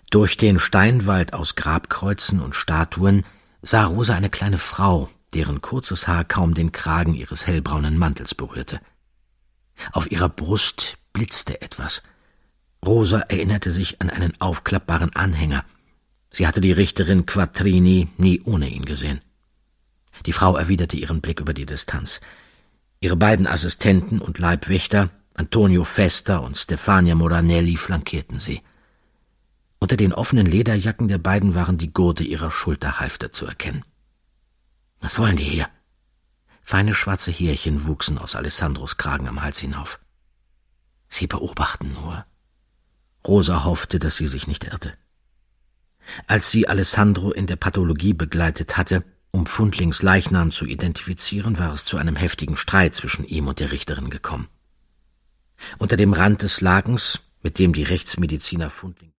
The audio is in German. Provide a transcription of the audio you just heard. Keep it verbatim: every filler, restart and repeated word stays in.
Durch den Steinwald aus Grabkreuzen und Statuen sah Rosa eine kleine Frau, deren kurzes Haar kaum den Kragen ihres hellbraunen Mantels berührte. Auf ihrer Brust blitzte etwas. Rosa erinnerte sich an einen aufklappbaren Anhänger. Sie hatte die Richterin Quattrini nie ohne ihn gesehen. Die Frau erwiderte ihren Blick über die Distanz. Ihre beiden Assistenten und Leibwächter, Antonio Festa und Stefania Moranelli, flankierten sie. Unter den offenen Lederjacken der beiden waren die Gurte ihrer Schulterhalfter zu erkennen. »Was wollen die hier?« Feine schwarze Härchen wuchsen aus Alessandros Kragen am Hals hinauf. »Sie beobachten nur.« Rosa hoffte, dass sie sich nicht irrte. Als sie Alessandro in der Pathologie begleitet hatte, um Pfundlings Leichnam zu identifizieren, war es zu einem heftigen Streit zwischen ihm und der Richterin gekommen. Unter dem Rand des Lagens, mit dem die Rechtsmediziner Pfundling